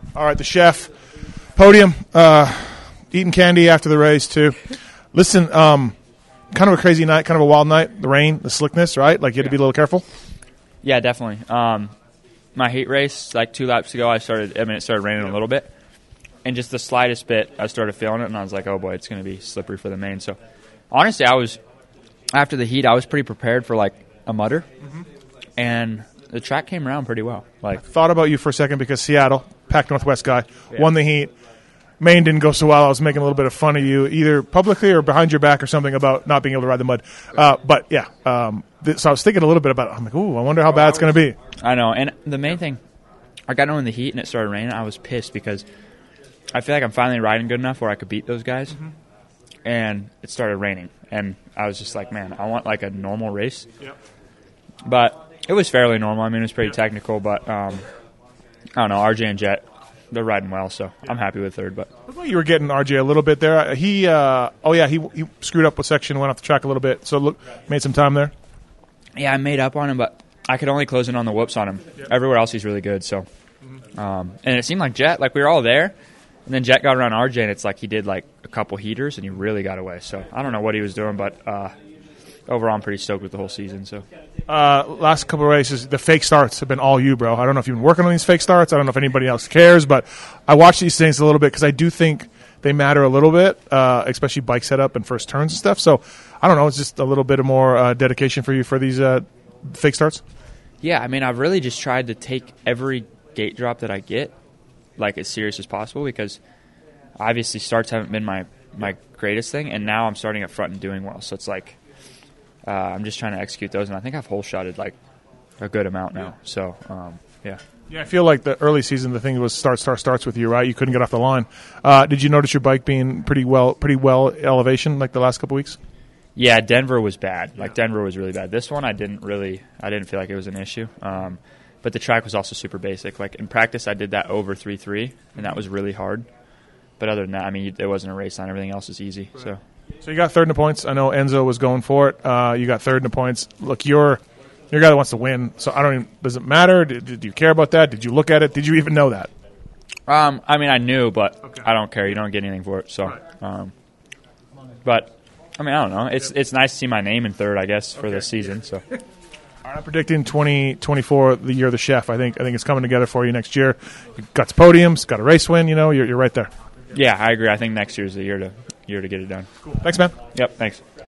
All right, the chef, podium, eating candy after the race too. Listen, kind of a crazy night, kind of a wild night. The rain, the slickness, right? Like you had to be a little careful. Yeah, definitely. My heat race, like 2 laps ago, it started raining a little bit. And just the slightest bit, I started feeling it, and I was like, oh, boy, it's going to be slippery for the main. So, honestly, after the heat, I was pretty prepared for, like, a mutter. Mm-hmm. And the track came around pretty well. Like, I thought about you for a second because Seattle, Pac Northwest guy, won the heat. Maine didn't go so well. I was making a little bit of fun of you, either publicly or behind your back or something, about not being able to ride the mud. But, yeah, so I was thinking a little bit about it. I'm like, ooh, I wonder how bad it's going to be. I know. And the main thing, I got on in the heat and it started raining. I was pissed because I feel like I'm finally riding good enough where I could beat those guys. Mm-hmm. And it started raining. And I was just like, man, I want like a normal race. Yep. But it was fairly normal. I mean, it was pretty technical. But, I don't know, RJ and Jet, they're riding well, so I'm happy with third. But I thought you were getting RJ a little bit there. He screwed up with section, went off the track a little bit. So made some time there. Yeah, I made up on him, but I could only close in on the whoops on him. Yep. Everywhere else, he's really good. So, and it seemed like Jet, like we were all there, and then Jet got around RJ, and it's like he did like a couple heaters, and he really got away. So I don't know what he was doing, but overall, I'm pretty stoked with the whole season. So, last couple of races, the fake starts have been all you, bro. I don't know if you've been working on these fake starts. I don't know if anybody else cares, but I watch these things a little bit because I do think they matter a little bit, especially bike setup and first turns and stuff. So I don't know. It's just a little bit of more dedication for you for these fake starts. Yeah, I mean, I've really just tried to take every gate drop that I get like as serious as possible because obviously starts haven't been my greatest thing, and now I'm starting up front and doing well. So it's like I'm just trying to execute those, and I think I've hole shotted like a good amount now. So yeah. Yeah, I feel like the early season, the thing was starts with you, right? You couldn't get off the line. Did you notice your bike being pretty well elevation like the last couple weeks? Yeah, Denver was bad. Like Denver was really bad. This one, I didn't feel like it was an issue. But the track was also super basic. Like in practice, I did that over 3.3, and that was really hard. But other than that, I mean, it wasn't a race line. Everything else is easy. Right. So you got third in the points. I know Enzo was going for it. You got third in the points. Look, you're a guy that wants to win. So I don't even. Does it matter? Did you care about that? Did you look at it? Did you even know that? I mean, I knew, but okay. I don't care. You don't get anything for it. So, right. But. I mean, I don't know. It's nice to see my name in third, I guess, for this season. So, I'm predicting 2024, the year of the chef. I think it's coming together for you next year. You've got podiums, got a race win. You know, you're right there. Yeah, I agree. I think next year is the year to get it done. Cool. Thanks, man. Yep. Thanks.